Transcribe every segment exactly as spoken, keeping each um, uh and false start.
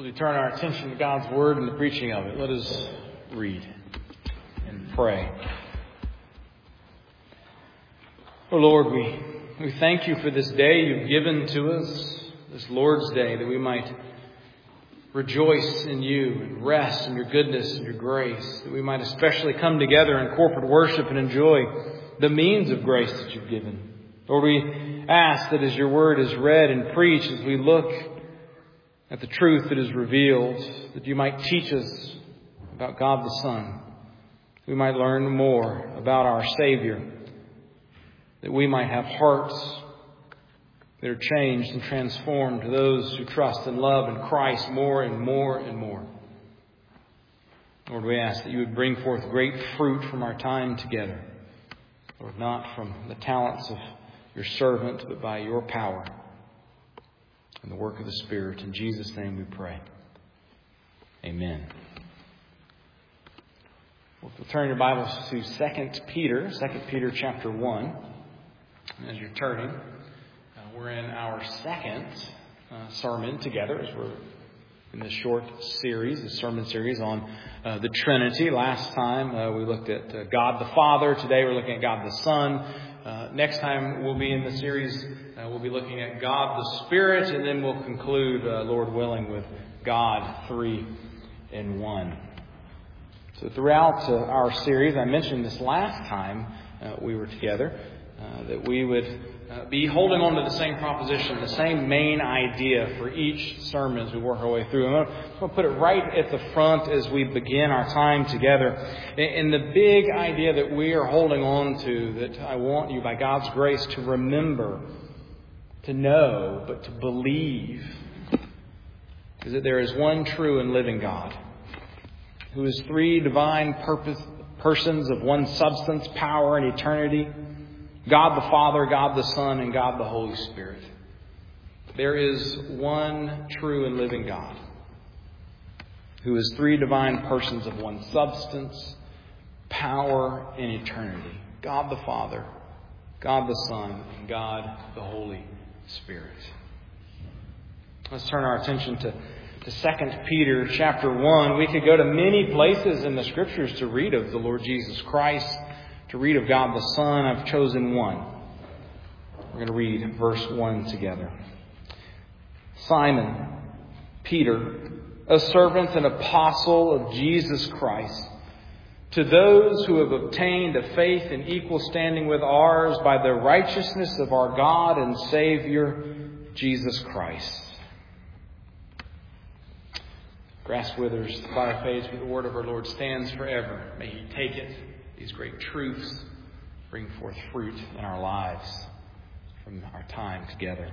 As we turn our attention to God's Word and the preaching of it, let us read and pray. Oh Lord, we, we thank you for this day you've given to us, this Lord's Day, that we might rejoice in you and rest in your goodness and your grace, that we might especially come together in corporate worship and enjoy the means of grace that you've given. Lord, we ask that as your Word is read and preached, as we look at the truth that is revealed, that you might teach us about God the Son. We might learn more about our Savior, that we might have hearts that are changed and transformed to those who trust and love in Christ more and more and more. Lord, we ask that you would bring forth great fruit from our time together. Lord, not from the talents of your servant, but by your power and the work of the Spirit. In Jesus' name we pray. Amen. Well, if you'll turn your Bibles to Second Peter, Second Peter chapter one. As you're turning, uh, we're in our second uh, sermon together as we're in this short series, this sermon series on uh, the Trinity. Last time uh, we looked at uh, God the Father. Today we're looking at God the Son. Uh, next time we'll be in the series, uh, we'll be looking at God the Spirit, and then we'll conclude, uh, Lord willing, with God three in one. So throughout uh, our series, I mentioned this last time uh, we were together, uh, that we would uh, be holding on to the same proposition, the same main idea for each sermon as we work our way through. I'm going to put it right at the front as we begin our time together. And the big idea that we are holding on to, that I want you by God's grace to remember, to know, but to believe, is that there is one true and living God, who is three divine purpose, persons of one substance, power, and eternity. God the Father, God the Son, and God the Holy Spirit. There is one true and living God, who is three divine persons of one substance, power, and eternity. God the Father, God the Son, and God the Holy Spirit. Let's turn our attention to, to Second Peter chapter one. We could go to many places in the Scriptures to read of the Lord Jesus Christ, to read of God the Son. I've chosen one. We're going to read verse one together. Simon, Peter, a servant and apostle of Jesus Christ, to those who have obtained a faith in equal standing with ours by the righteousness of our God and Savior, Jesus Christ. Grass withers, the fire fades, but the word of our Lord stands forever. May He take it, these great truths, bring forth fruit in our lives from our time together.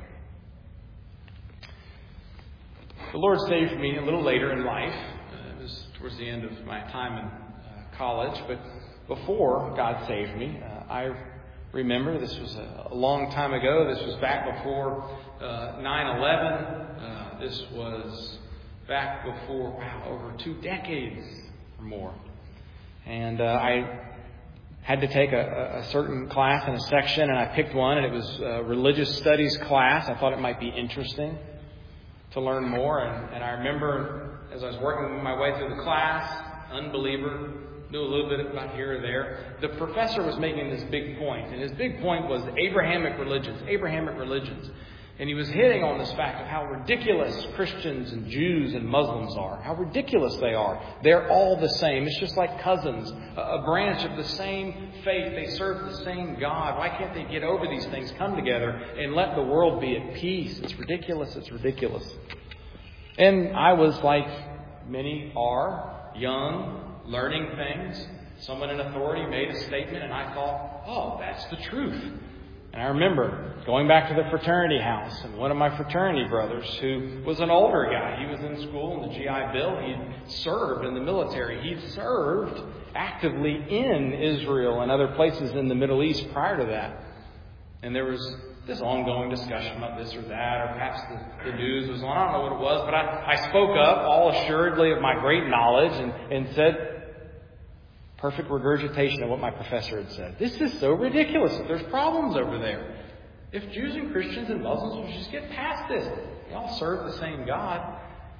The Lord saved me a little later in life. Uh, it was towards the end of my time in uh, college. But before God saved me, uh, I remember, this was a, a long time ago. This was back before uh, nine eleven. Uh, this was back before, wow, over two decades or more. And uh, I had to take a, a certain class in a section, and I picked one, and it was a religious studies class. I thought it might be interesting to learn more. And, and I remember as I was working my way through the class, unbeliever, knew a little bit about here or there, the professor was making this big point. And his big point was Abrahamic religions, Abrahamic religions. And he was hitting on this fact of how ridiculous Christians and Jews and Muslims are. How ridiculous they are. They're all the same. It's just like cousins, a branch of the same faith. They serve the same God. Why can't they get over these things, come together, and let the world be at peace? It's ridiculous. It's ridiculous. And I was like many are, young, learning things. Someone in authority made a statement, and I thought, oh, that's the truth. And I remember going back to the fraternity house, and one of my fraternity brothers, who was an older guy, he was in school in the G I Bill, he'd served in the military, he'd served actively in Israel and other places in the Middle East prior to that. And there was this ongoing discussion about this or that, or perhaps the, the news was on, I don't know what it was, but I, I spoke up all assuredly of my great knowledge and, and said, perfect regurgitation of what my professor had said. This is so ridiculous that there's problems over there. If Jews and Christians and Muslims would just get past this, they all serve the same God.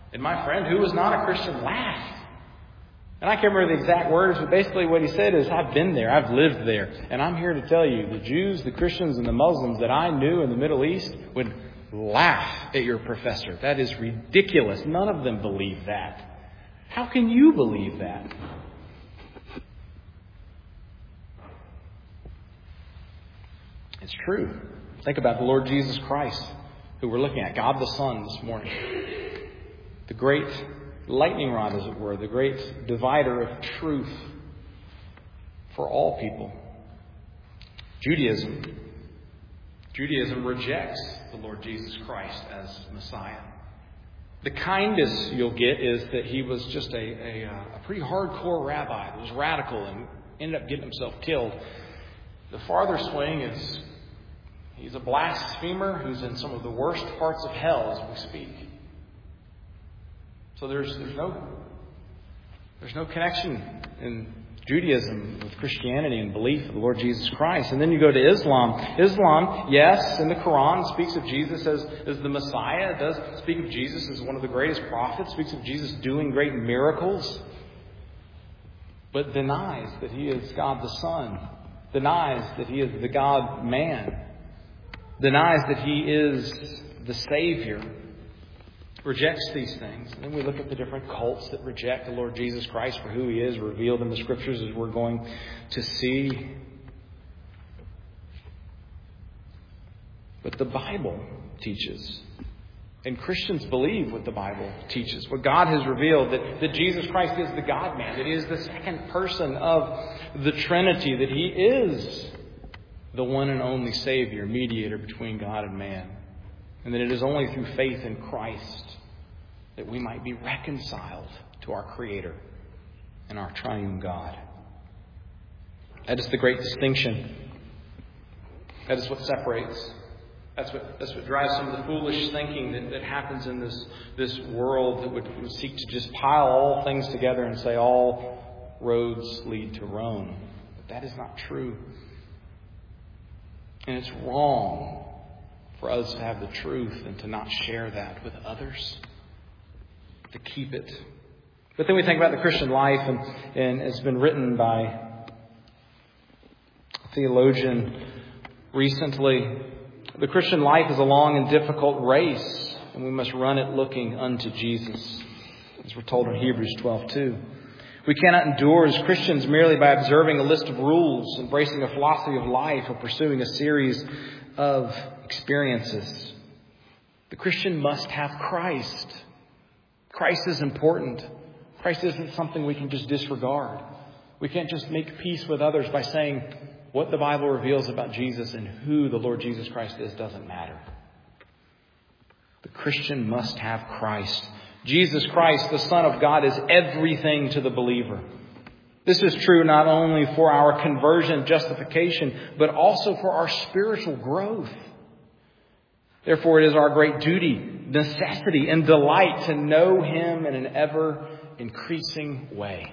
And my friend, who was not a Christian, laughed. And I can't remember the exact words, but basically what he said is, I've been there, I've lived there. And I'm here to tell you, the Jews, the Christians, and the Muslims that I knew in the Middle East would laugh at your professor. That is ridiculous. None of them believe that. How can you believe that? It's true. Think about the Lord Jesus Christ, who we're looking at, God the Son this morning. The great lightning rod, as it were, the great divider of truth for all people. Judaism. Judaism rejects the Lord Jesus Christ as Messiah. The kindest you'll get is that he was just a, a, a pretty hardcore rabbi who was radical and ended up getting himself killed. The farther swing is he's a blasphemer who's in some of the worst parts of hell as we speak. So there's there's no there's no connection in Judaism with Christianity and belief of the Lord Jesus Christ. And then you go to Islam. Islam, yes, in the Quran speaks of Jesus as, as the Messiah. It does speak of Jesus as one of the greatest prophets. It speaks of Jesus doing great miracles. But denies that he is God the Son. Denies that he is the God-man. Denies that he is the Savior. Rejects these things. And then we look at the different cults that reject the Lord Jesus Christ for who he is, revealed in the Scriptures, as we're going to see. But the Bible teaches, and Christians believe what the Bible teaches, what God has revealed, that, that Jesus Christ is the God-man, that he is the second person of the Trinity, that he is the one and only Savior, mediator between God and man. And that it is only through faith in Christ that we might be reconciled to our Creator and our triune God. That is the great distinction. That is what separates. That's what, that's what drives some of the foolish thinking that, that happens in this, this world that would, would seek to just pile all things together and say all roads lead to Rome. But that is not true. And it's wrong for us to have the truth and to not share that with others, to keep it. But then we think about the Christian life, and, and it's been written by a theologian recently. The Christian life is a long and difficult race, and we must run it looking unto Jesus, as we're told in Hebrews twelve two. We cannot endure as Christians merely by observing a list of rules, embracing a philosophy of life, or pursuing a series of experiences. The Christian must have Christ. Christ is important. Christ isn't something we can just disregard. We can't just make peace with others by saying what the Bible reveals about Jesus and who the Lord Jesus Christ is doesn't matter. The Christian must have Christ. Jesus Christ, the Son of God, is everything to the believer. This is true not only for our conversion, justification, but also for our spiritual growth. Therefore, it is our great duty, necessity, and delight to know Him in an ever-increasing way.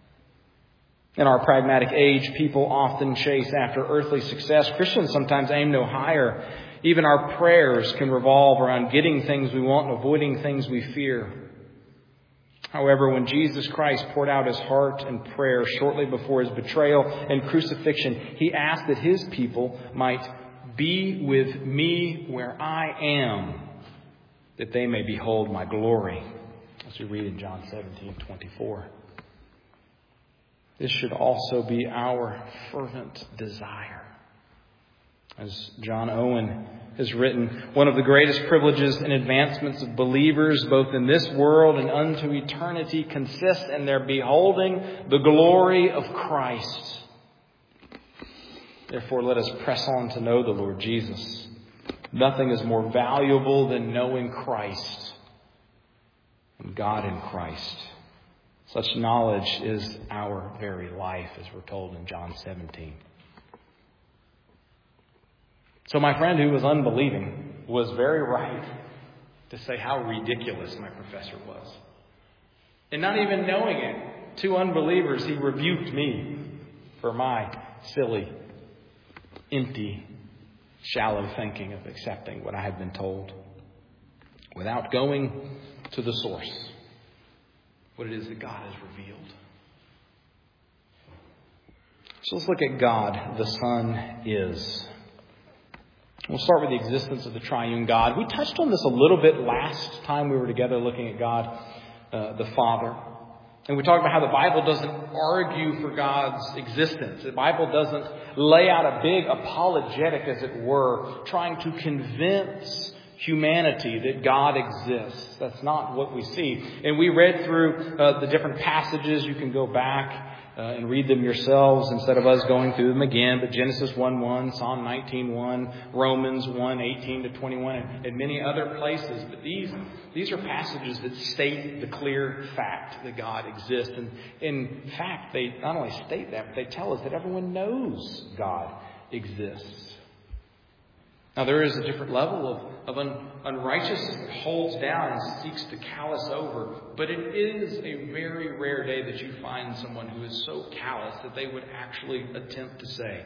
In our pragmatic age, people often chase after earthly success. Christians sometimes aim no higher. Even our prayers can revolve around getting things we want and avoiding things we fear. However, when Jesus Christ poured out His heart in prayer shortly before His betrayal and crucifixion, He asked that His people might be with me where I am, that they may behold my glory, as we read in John seventeen twenty-four. This should also be our fervent desire. As John Owen has written, one of the greatest privileges and advancements of believers, both in this world and unto eternity, consists in their beholding the glory of Christ. Therefore, let us press on to know the Lord Jesus. Nothing is more valuable than knowing Christ and God in Christ. Such knowledge is our very life, as we're told in John seventeen. So my friend who was unbelieving was very right to say how ridiculous my professor was. And not even knowing it, to unbelievers, he rebuked me for my silly, empty, shallow thinking of accepting what I had been told. Without going to the source, what it is that God has revealed. So let's look at God, the Son is. We'll start with the existence of the triune God. We touched on this a little bit last time we were together looking at God, uh, the Father. And we talked about how the Bible doesn't argue for God's existence. The Bible doesn't lay out a big apologetic, as it were, trying to convince humanity that God exists. That's not what we see. And we read through uh, the different passages. You can go back Uh, and read them yourselves instead of us going through them again. But Genesis one one, Psalm nineteen one, Romans one eighteen to twenty-one, and, and many other places. But these these are passages that state the clear fact that God exists. And in fact, they not only state that, but they tell us that everyone knows God exists. Now, there is a different level of, of un, unrighteousness that holds down and seeks to callous over. But it is a very rare day that you find someone who is so callous that they would actually attempt to say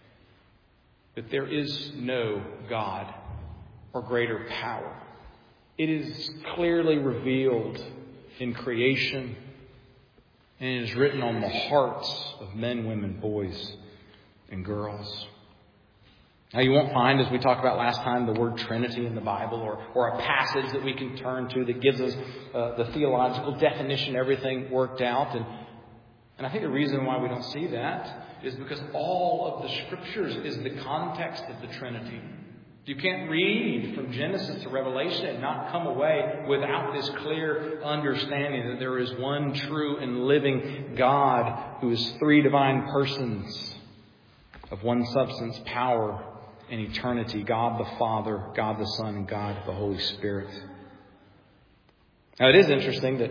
that there is no God or greater power. It is clearly revealed in creation, and it is written on the hearts of men, women, boys, and girls. Now, you won't find, as we talked about last time, the word Trinity in the Bible, or, or a passage that we can turn to that gives us uh, the theological definition, everything worked out. And, and I think the reason why we don't see that is because all of the Scriptures is the context of the Trinity. You can't read from Genesis to Revelation and not come away without this clear understanding that there is one true and living God who is three divine persons of one substance, power, and eternity. God the Father, God the Son, and God the Holy Spirit. Now, it is interesting that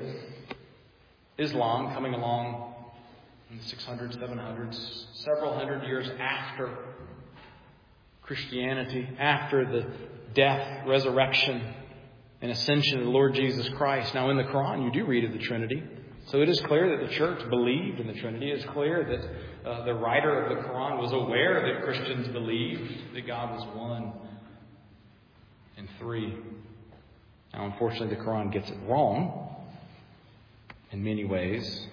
Islam, coming along in the six hundreds, seven hundreds, several hundred years after Christianity, after the death, resurrection, and ascension of the Lord Jesus Christ. Now, in the Quran, you do read of the Trinity. So it is clear that the church believed in the Trinity. It is clear that uh, the writer of the Quran was aware that Christians believed that God was one and three. Now, unfortunately, the Quran gets it wrong in many ways,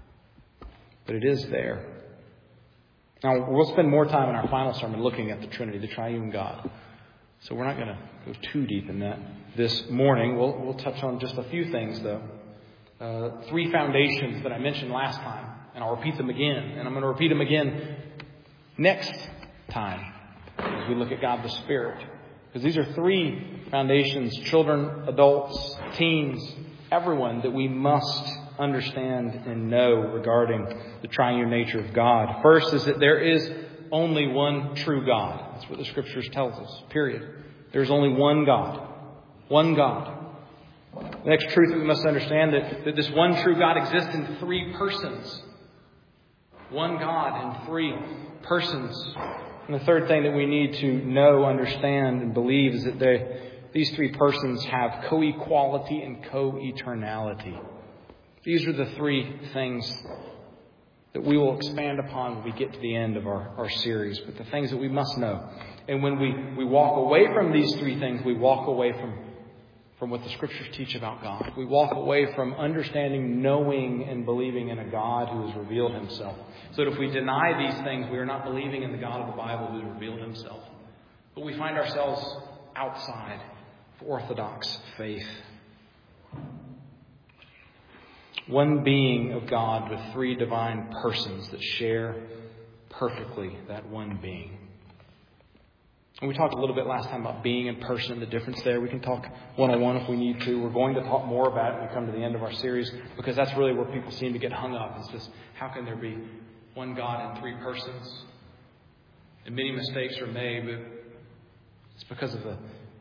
but it is there. Now, we'll spend more time in our final sermon looking at the Trinity, the triune God. So we're not going to go too deep in that this morning. We'll, we'll touch on just a few things, though. Uh, three foundations that I mentioned last time, and I'll repeat them again. And I'm going to repeat them again next time as we look at God the Spirit. Because these are three foundations, children, adults, teens, everyone, that we must understand and know regarding the triune nature of God. First is that there is only one true God. That's what the Scriptures tells us, period. There's only one God. One God. The next truth that we must understand that, that this one true God exists in three persons. One God in three persons. And the third thing that we need to know, understand, and believe is that they, these three persons have co-equality and co-eternality. These are the three things that we will expand upon when we get to the end of our, our series. But the things that we must know. And when we, we walk away from these three things, we walk away from, from what the Scriptures teach about God. We walk away from understanding, knowing, and believing in a God who has revealed Himself. So that if we deny these things, we are not believing in the God of the Bible who has revealed Himself. But we find ourselves outside of orthodox faith. One being of God with three divine persons that share perfectly that one being. And we talked a little bit last time about being in person, the difference there. We can talk one-on-one if we need to. We're going to talk more about it when we come to the end of our series, because that's really where people seem to get hung up. It's just, how can there be one God in three persons? And many mistakes are made, but it's because of the,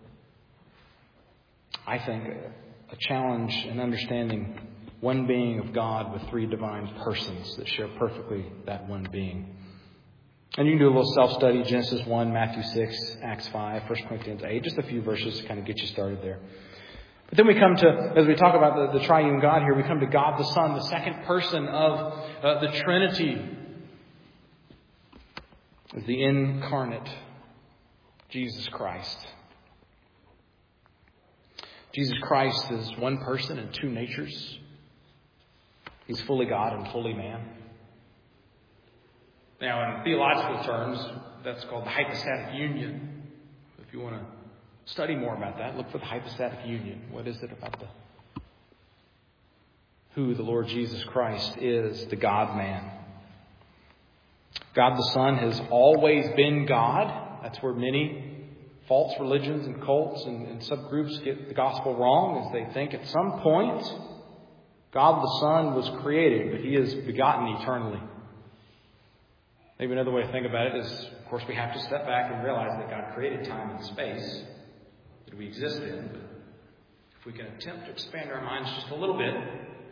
I think, a challenge in understanding one being of God with three divine persons that share perfectly that one being. And you can do a little self-study, Genesis one, Matthew six, Acts five, First Corinthians eight, just a few verses to kind of get you started there. But then we come to, as we talk about the, the triune God here, we come to God the Son, the second person of uh, the Trinity, as the incarnate Jesus Christ. Jesus Christ is one person in two natures. He's fully God and fully man. Now, in theological terms, that's called the hypostatic union. If you want to study more about that, look for the hypostatic union. What is it about the who the Lord Jesus Christ is, the God-man? God the Son has always been God. That's where many false religions and cults and, and subgroups get the gospel wrong, as they think at some point God the Son was created, but He is begotten eternally. Maybe another way to think about it is, of course, we have to step back and realize that God created time and space that we exist in. But if we can attempt to expand our minds just a little bit,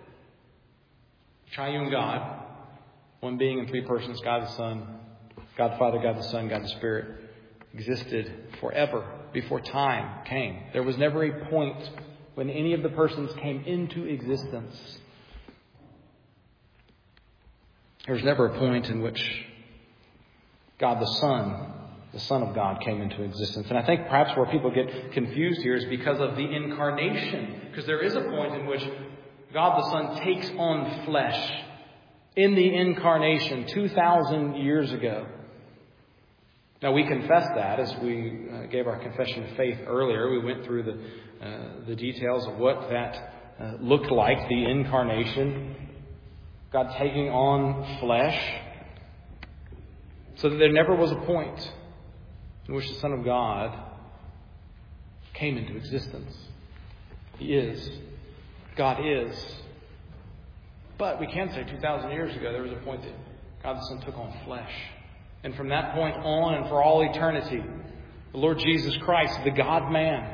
triune God, one being in three persons, God the Son, God the Father, God the Son, God the Spirit, existed forever before time came. There was never a point when any of the persons came into existence. There was never a point in which God the Son, the Son of God, came into existence. And I think perhaps where people get confused here is because of the incarnation. Because there is a point in which God the Son takes on flesh in the incarnation two thousand years ago. Now, we confess that as we uh, gave our confession of faith earlier. We went through the, uh, the details of what that uh, looked like, the incarnation, God taking on flesh, so that there never was a point in which the Son of God came into existence. He is. God is. But we can say two thousand years ago there was a point that God the Son took on flesh. And from that point on and for all eternity, the Lord Jesus Christ, the God-man,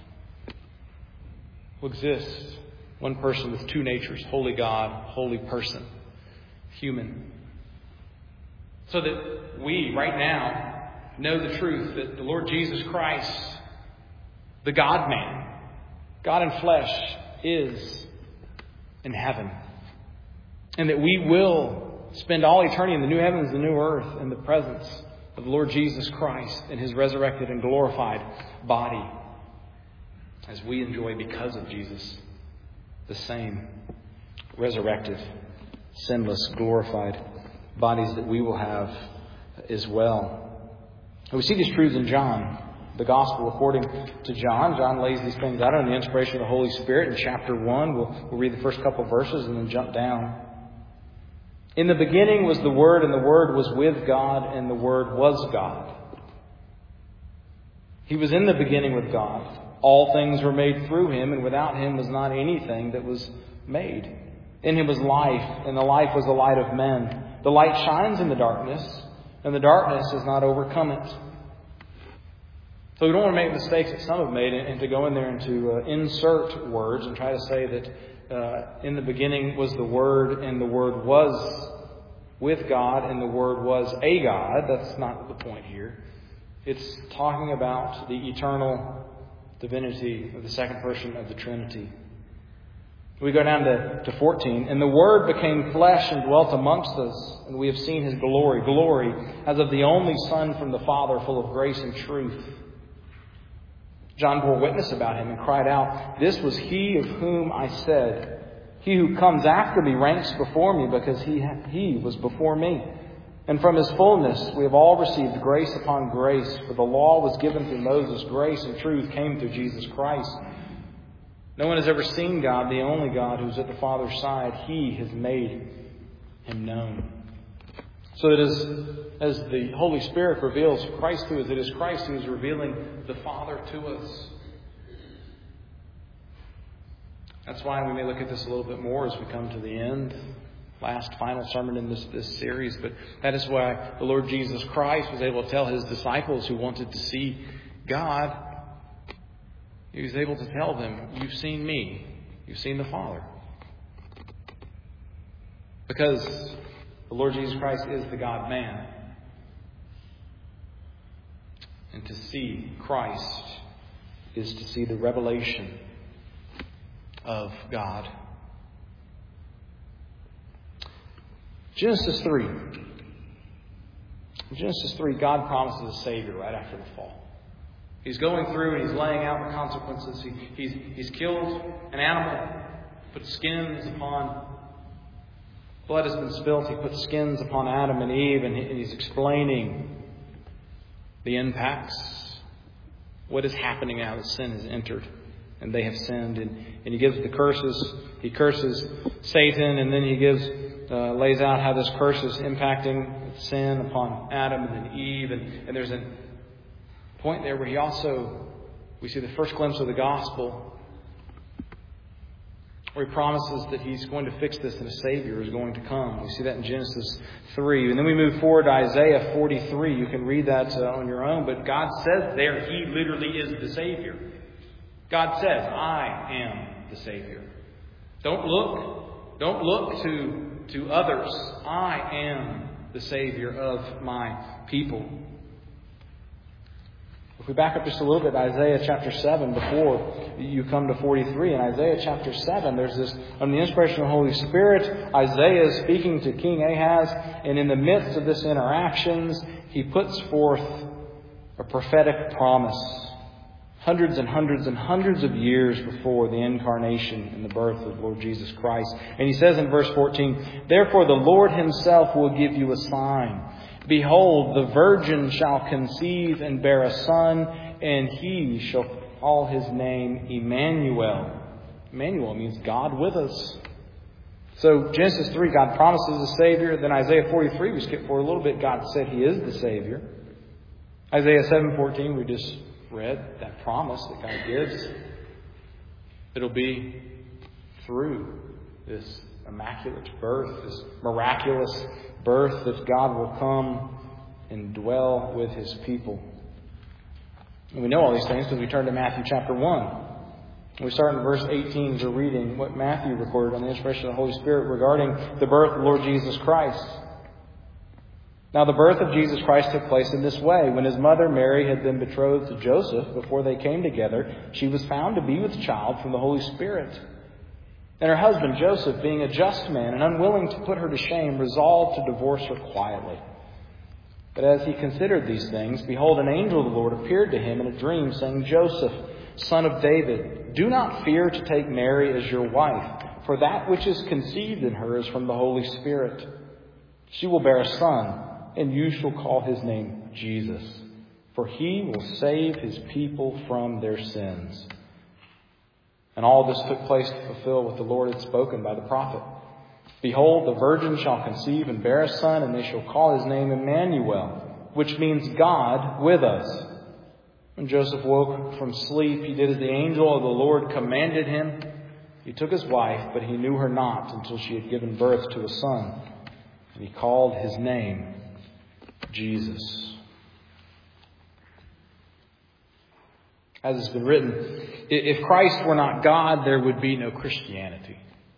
will exist. One person with two natures, holy God, holy person, human. So that we, right now, know the truth that the Lord Jesus Christ, the God-man, God in flesh, is in heaven. And that we will spend all eternity in the new heavens and the new earth in the presence of the Lord Jesus Christ in His resurrected and glorified body, as we enjoy, because of Jesus, the same resurrected, sinless, glorified bodies that we will have as well. And we see these truths in John, the Gospel according to John. John lays these things out under the inspiration of the Holy Spirit in chapter one. We'll, we'll read the first couple of verses and then jump down. In the beginning was the Word, and the Word was with God, and the Word was God. He was in the beginning with God. All things were made through Him, and without Him was not anything that was made. In Him was life, and the life was the light of men. The light shines in the darkness, and the darkness has not overcome it. So we don't want to make mistakes that some have made, and to go in there and to uh, insert words and try to say that Uh, in the beginning was the Word, and the Word was with God, and the Word was a God. That's not the point here. It's talking about the eternal divinity of the second person of the Trinity. We go down to, to fourteen. And the Word became flesh and dwelt amongst us, and we have seen His glory, glory as of the only Son from the Father, full of grace and truth. John bore witness about Him and cried out, "This was He of whom I said, He who comes after me ranks before me, because he, he was before me. And from His fullness we have all received grace upon grace. For the law was given through Moses. Grace and truth came through Jesus Christ. No one has ever seen God, the only God who is at the Father's side. He has made Him known." So that as, as the Holy Spirit reveals Christ to us, it is Christ who is revealing the Father to us. That's why we may look at this a little bit more as we come to the end. Last, final sermon in this, this series. But that is why the Lord Jesus Christ was able to tell His disciples who wanted to see God, He was able to tell them, "You've seen me. You've seen the Father." Because the Lord Jesus Christ is the God-man. And to see Christ is to see the revelation of God. Genesis three. In Genesis three, God promises a Savior right after the fall. He's going through and he's laying out the consequences. He, he's, he's killed an animal, put skins upon, blood has been spilt. He puts skins upon Adam and Eve, and, he, and he's explaining the impacts, what is happening now that sin has entered and they have sinned. And, and he gives the curses. He curses Satan, and then he gives, uh, lays out how this curse is impacting sin upon Adam and then Eve. And, and there's a point there where he also, we see the first glimpse of the gospel, where he promises that he's going to fix this and a Savior is going to come. We see that in Genesis three. And then we move forward to Isaiah forty-three. You can read that uh, on your own. But God says there He literally is the Savior. God says, I am the Savior. Don't look. Don't look to, to others. I am the Savior of my people. If we back up just a little bit, Isaiah chapter seven, before you come to forty-three, in Isaiah chapter seven, there's this, under the inspiration of the Holy Spirit, Isaiah is speaking to King Ahaz, and in the midst of this interactions, he puts forth a prophetic promise. Hundreds and hundreds and hundreds of years before the incarnation and the birth of Lord Jesus Christ. And he says in verse fourteen, Therefore the Lord Himself will give you a sign. Behold, the virgin shall conceive and bear a son, and he shall call his name Emmanuel. Emmanuel means God with us. So Genesis three, God promises a Savior. Then Isaiah forty-three, we skip forward a little bit, God said He is the Savior. Isaiah seven fourteen, we just read that promise that God gives. It'll be through this immaculate birth, this miraculous birth, that God will come and dwell with His people. And we know all these things because we turn to Matthew chapter one. We start in verse eighteen to reading what Matthew recorded on the inspiration of the Holy Spirit regarding the birth of the Lord Jesus Christ. Now the birth of Jesus Christ took place in this way. When His mother Mary had been betrothed to Joseph, before they came together, she was found to be with child from the Holy Spirit. And her husband Joseph, being a just man and unwilling to put her to shame, resolved to divorce her quietly. But as he considered these things, behold, an angel of the Lord appeared to him in a dream, saying, Joseph, son of David, do not fear to take Mary as your wife, for that which is conceived in her is from the Holy Spirit. She will bear a son, and you shall call his name Jesus, for he will save his people from their sins. And all this took place to fulfill what the Lord had spoken by the prophet. Behold, the virgin shall conceive and bear a son, and they shall call his name Emmanuel, which means God with us. When Joseph woke from sleep, he did as the angel of the Lord commanded him. He took his wife, but he knew her not until she had given birth to a son. And he called his name Jesus. As it's been written, if Christ were not God, there would be no Christianity.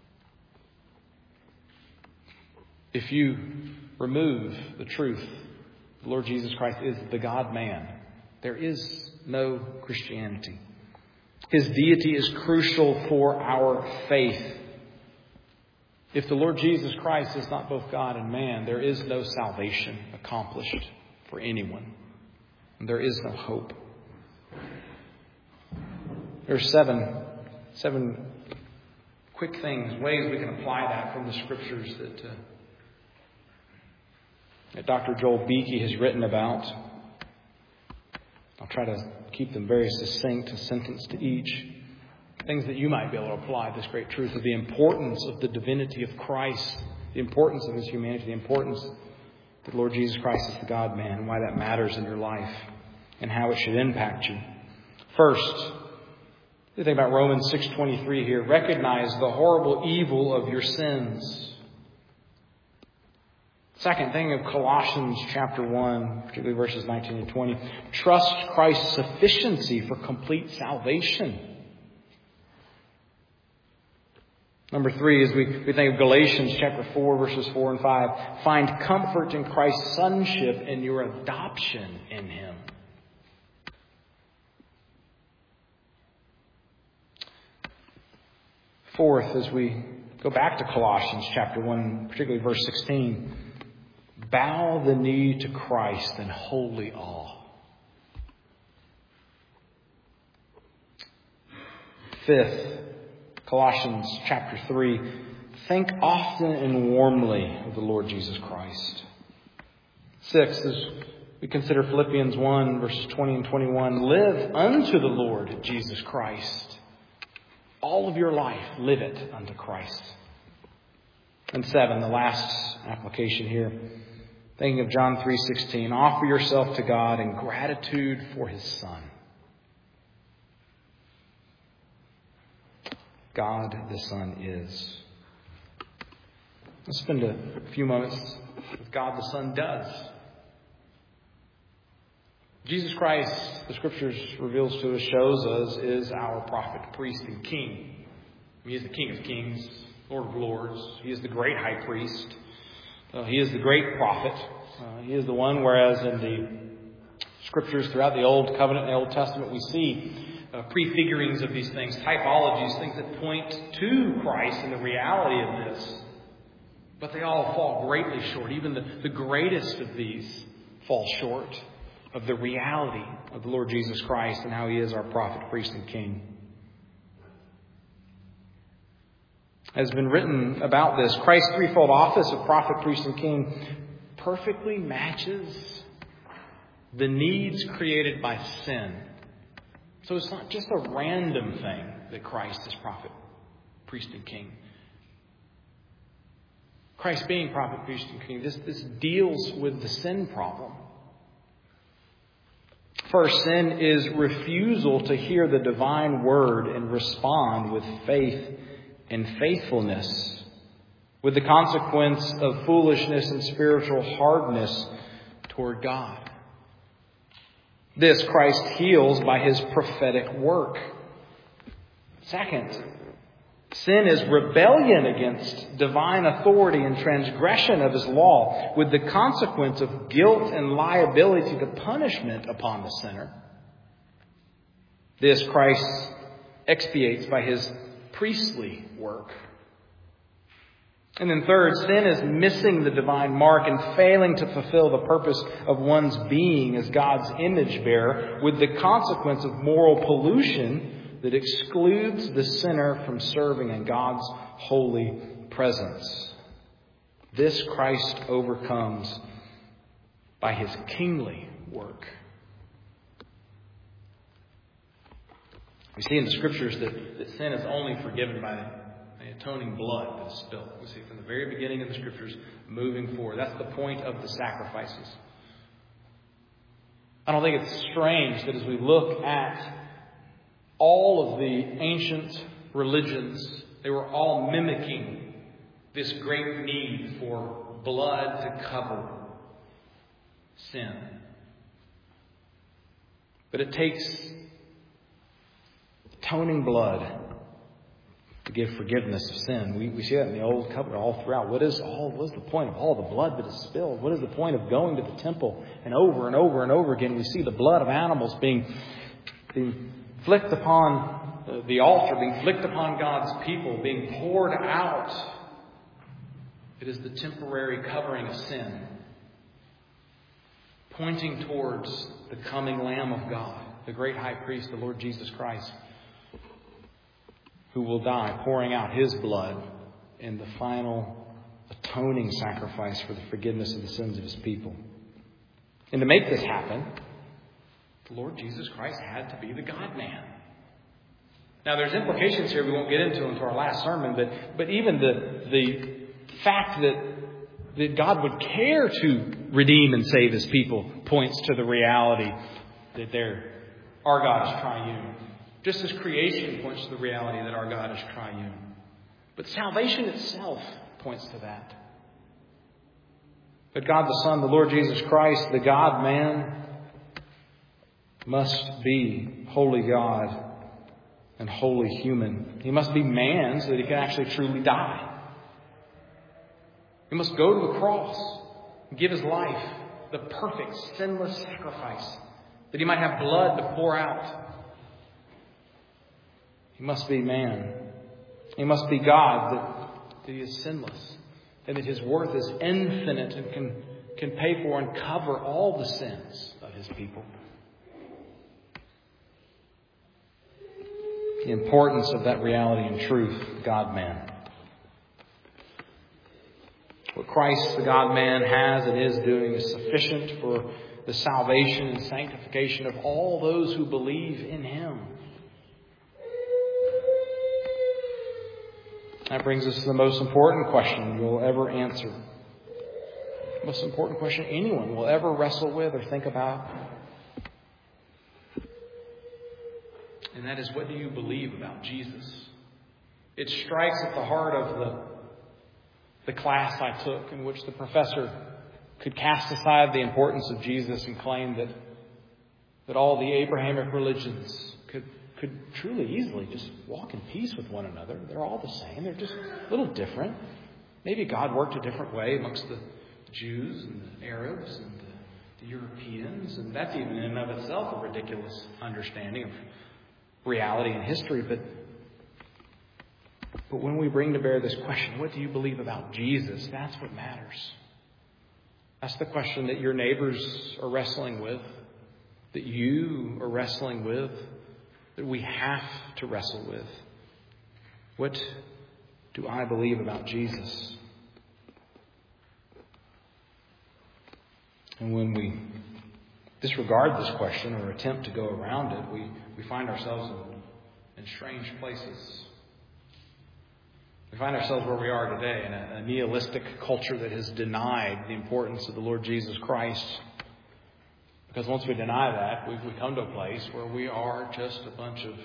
If you remove the truth, the Lord Jesus Christ is the God-man, there is no Christianity. His deity is crucial for our faith. If the Lord Jesus Christ is not both God and man, there is no salvation accomplished for anyone. And there is no hope. There are seven, seven quick things, ways we can apply that from the Scriptures that, uh, that Doctor Joel Beeke has written about. I'll try to keep them very succinct, a sentence to each. Things that you might be able to apply this great truth of the importance of the divinity of Christ, the importance of His humanity, the importance that the Lord Jesus Christ is the God-man, and why that matters in your life and how it should impact you. First, you think about Romans six twenty-three here. Recognize the horrible evil of your sins. Second, thing of Colossians chapter one, particularly verses nineteen and twenty. Trust Christ's sufficiency for complete salvation. Number three, as we, we think of Galatians chapter four, verses four and five. Find comfort in Christ's sonship and your adoption in Him. Fourth, as we go back to Colossians chapter one, particularly verse sixteen, bow the knee to Christ in holy awe. Fifth, Colossians chapter three, think often and warmly of the Lord Jesus Christ. Sixth, as we consider Philippians one, verses twenty and twenty-one, live unto the Lord Jesus Christ. All of your life, live it unto Christ. And seven, the last application here, thinking of John three sixteen, offer yourself to God in gratitude for His Son. God the Son is. Let's spend a few moments with God the Son does. Jesus Christ, the Scriptures reveals to us, shows us, is our prophet, priest, and king. He is the King of kings, Lord of lords. He is the great high priest. Uh, he is the great prophet. Uh, he is the one, whereas in the Scriptures throughout the Old Covenant and the Old Testament, we see uh, prefigurings of these things, typologies, things that point to Christ and the reality of this. But they all fall greatly short. Even the, the greatest of these fall short of the reality of the Lord Jesus Christ and how He is our prophet, priest, and king. As has been written about this, Christ's threefold office of prophet, priest, and king perfectly matches the needs created by sin. So it's not just a random thing that Christ is prophet, priest, and king. Christ being prophet, priest, and king, this, this deals with the sin problem. First, sin is refusal to hear the divine word and respond with faith and faithfulness, with the consequence of foolishness and spiritual hardness toward God. This Christ heals by His prophetic work. Second, sin is rebellion against divine authority and transgression of His law, with the consequence of guilt and liability to punishment upon the sinner. This Christ expiates by His priestly work. And then third, sin is missing the divine mark and failing to fulfill the purpose of one's being as God's image bearer, with the consequence of moral pollution that excludes the sinner from serving in God's holy presence. This Christ overcomes by His kingly work. We see in the Scriptures that, that sin is only forgiven by the atoning blood that is spilled. We see from the very beginning of the Scriptures moving forward. That's the point of the sacrifices. I don't think it's strange that as we look at all of the ancient religions, they were all mimicking this great need for blood to cover sin. But it takes atoning blood to give forgiveness of sin. We, we see that in the Old Covenant all throughout. What is all? What is the point of all the blood that is spilled? What is the point of going to the temple and over and over and over again? We see the blood of animals being, being flicked upon the altar, being flicked upon God's people, being poured out. It is the temporary covering of sin, pointing towards the coming Lamb of God, the great high priest, the Lord Jesus Christ, who will die, pouring out His blood in the final atoning sacrifice for the forgiveness of the sins of His people. And to make this happen, the Lord Jesus Christ had to be the God-man. Now, there's implications here we won't get into until our last sermon, but, but even the, the fact that, that God would care to redeem and save His people points to the reality that they're, our God is triune. Just as creation points to the reality that our God is triune. But salvation itself points to that. But God the Son, the Lord Jesus Christ, the God-man, must be holy God and holy human. He must be man so that He can actually truly die. He must go to the cross and give His life, the perfect, sinless sacrifice, that He might have blood to pour out. He must be man. He must be God, that, that He is sinless, and that His worth is infinite and can, can pay for and cover all the sins of His people. the importance of that reality and truth, God-man. What Christ, the God-man, has and is doing is sufficient for the salvation and sanctification of all those who believe in Him. That brings us to the most important question you'll ever answer. The most important question anyone will ever wrestle with or think about. And that is, what do you believe about Jesus? It strikes at the heart of the, the class I took, in which the professor could cast aside the importance of Jesus and claim that, that all the Abrahamic religions could, could truly easily just walk in peace with one another. They're all the same. They're just a little different. Maybe God worked a different way amongst the Jews and the Arabs and the, the Europeans. And that's even in and of itself a ridiculous understanding of reality and history. But, but when we bring to bear this question, what do you believe about Jesus? That's what matters. That's the question that your neighbors are wrestling with, that you are wrestling with, that we have to wrestle with. What do I believe about Jesus? And when we disregard this question or attempt to go around it, we, we find ourselves in, in strange places. We find ourselves where we are today, in a, a nihilistic culture that has denied the importance of the Lord Jesus Christ. Because once we deny that, we, we come to a place where we are just a bunch of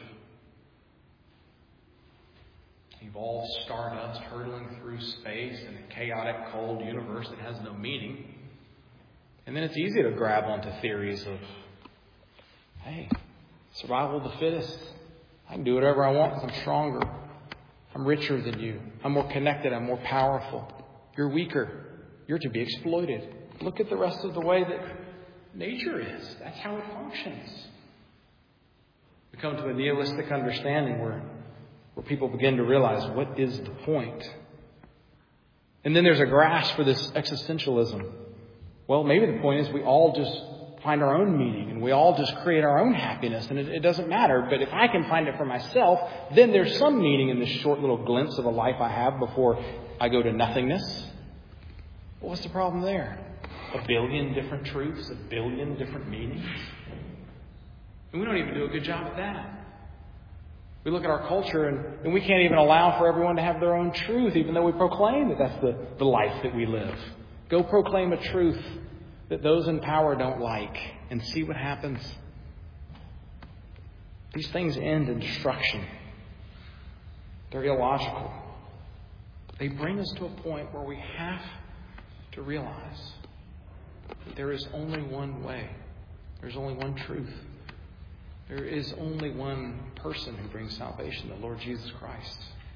evolved stardust hurtling through space in a chaotic, cold universe that has no meaning. And then it's easy to grab onto theories of, hey, survival of the fittest. I can do whatever I want because I'm stronger. I'm richer than you. I'm more connected. I'm more powerful. You're weaker. You're to be exploited. Look at the rest of the way that nature is. That's how it functions. We come to a nihilistic understanding where, where people begin to realize, what is the point? And then there's a grasp for this existentialism. Well, maybe the point is we all just find our own meaning and we all just create our own happiness, and it, it doesn't matter. But if I can find it for myself, then there's some meaning in this short little glimpse of a life I have before I go to nothingness. Well, what's the problem there? A billion different truths, a billion different meanings. And we don't even do a good job at that. We look at our culture and, and we can't even allow for everyone to have their own truth, even though we proclaim that that's the, the life that we live. Go proclaim a truth that those in power don't like and see what happens. These things end in destruction. They're illogical. They bring us to a point where we have to realize that there is only one way. There's only one truth. There is only one person who brings salvation, the Lord Jesus Christ.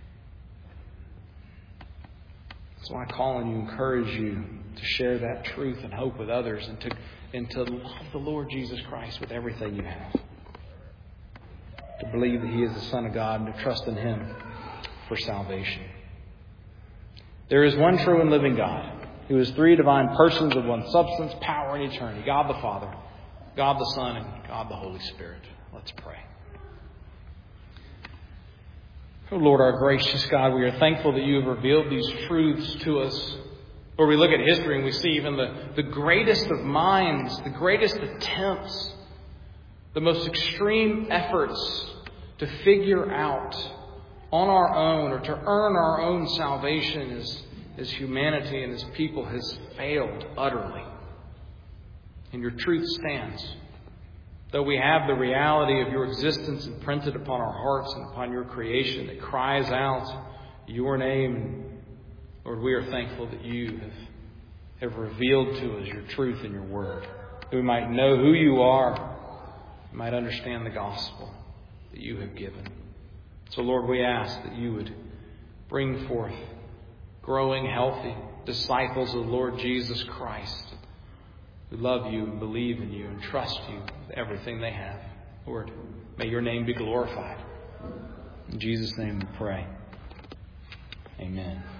So I call on you, encourage you to share that truth and hope with others, and to, and to love the Lord Jesus Christ with everything you have. To believe that He is the Son of God and to trust in Him for salvation. There is one true and living God, who is three divine persons of one substance, power, and eternity. God the Father, God the Son, and God the Holy Spirit. Let's pray. Oh Lord, our gracious God, we are thankful that you have revealed these truths to us. Lord, we look at history and we see even the, the greatest of minds, the greatest attempts, the most extreme efforts to figure out on our own or to earn our own salvation as, as humanity and as people has failed utterly. And your truth stands. Though we have the reality of your existence imprinted upon our hearts and upon your creation that cries out your name, Lord, we are thankful that you have, have revealed to us your truth in your word. That we might know who you are, we might understand the gospel that you have given. So, Lord, we ask that you would bring forth growing, healthy disciples of the Lord Jesus Christ, who love you and believe in you and trust you with everything they have. Lord, may your name be glorified. In Jesus' name we pray. Amen.